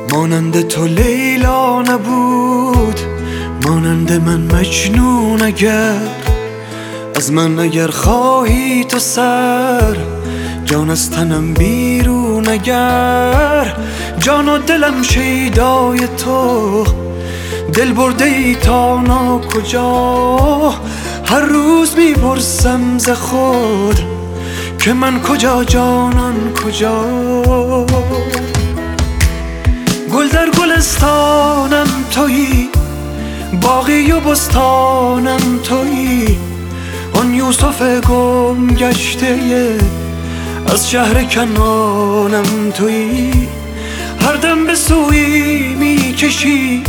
مانند تو لیلا نبود، مانند من مجنون اگر از من اگر خواهی تو سر، جان از تنم بیرون اگر جان و دلم شیدای تو، دل برده ای تا ناکجا. هر روز میپرسم ز خود که من کجا جانان کجا. گل در گلستانم تویی، باغی و بستانم تویی، آن یوسف گم گشته از شهر کنانم تویی. هر دم به سویی میکشی،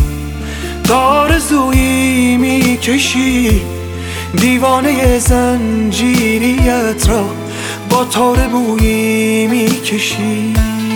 آرزویی میکشی، دیوانه زنجیریت را با تار بویی میکشی.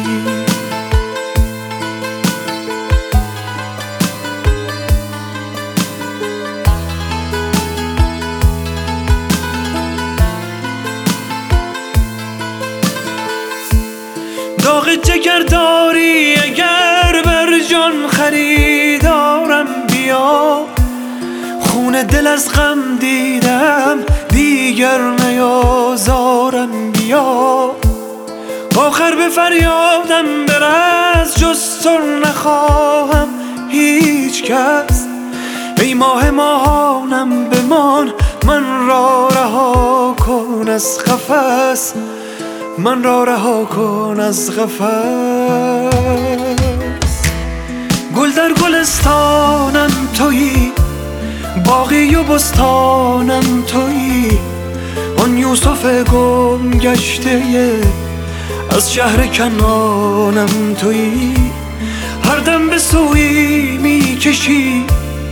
داغ جگر داری اگر بر جان خریدارم بیا، خون دل از غم دیدم دیگر نیازارم بیا. آخر به فریادم برس جز تو نخواهم هیچ کس، ای ماه ماهانم بمان من را رها کن از قفس، من را رها کن از قفس. گل در گلستانم تویی، باغی و بستانم تویی، آن یوسف گم گشته از شهر کنانم تویی. هر دم به سویی میکشی،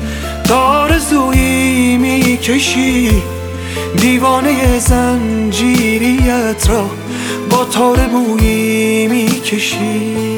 آرزویی میکشی، دیوانه زنجیریت را با تار بویی میکشی.